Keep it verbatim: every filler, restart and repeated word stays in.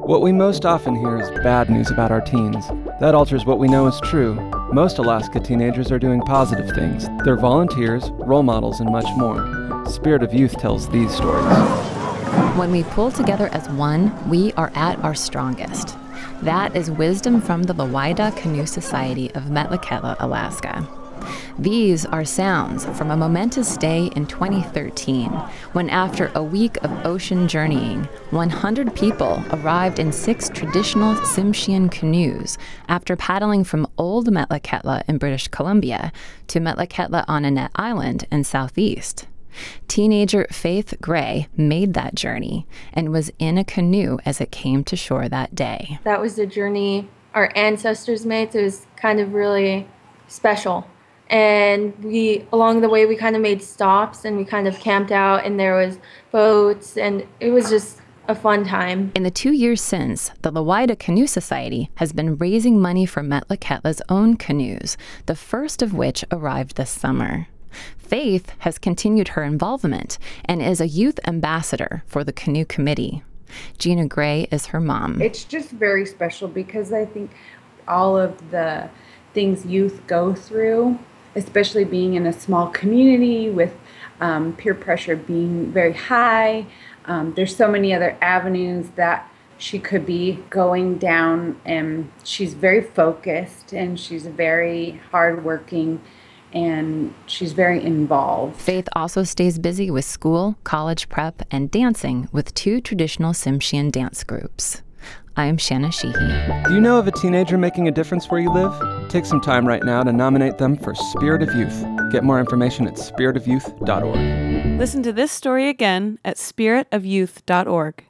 What we most often hear is bad news about our teens. That alters what we know is true. Most Alaska teenagers are doing positive things. They're volunteers, role models, and much more. Spirit of Youth tells these stories. When we pull together as one, we are at our strongest. That is wisdom from the Lawida Canoe Society of Metlakatla, Alaska. These are sounds from a momentous day in twenty thirteen, when after a week of ocean journeying, one hundred people arrived in six traditional Tsimshian canoes after paddling from Old Metlakatla in British Columbia to Metlakatla on Annette Island in southeast. Teenager Faith Gray made that journey and was in a canoe as it came to shore that day. That was the journey our ancestors made, so it was kind of really special. And we, along the way, we kind of made stops and we kind of camped out and there was boats and it was just a fun time. In the two years since, the Lawida Canoe Society has been raising money for Metlakatla's own canoes, the first of which arrived this summer. Faith has continued her involvement and is a youth ambassador for the Canoe Committee. Gina Gray is her mom. It's just very special because I think all of the things youth go through, especially being in a small community with um, peer pressure being very high. Um, there's so many other avenues that she could be going down, and she's very focused and she's very hardworking and she's very involved. Faith also stays busy with school, college prep, and dancing with two traditional Tsimshian dance groups. I'm Shanna Sheehy. Do you know of a teenager making a difference where you live? Take some time right now to nominate them for Spirit of Youth. Get more information at spirit of youth dot org. Listen to this story again at spirit of youth dot org.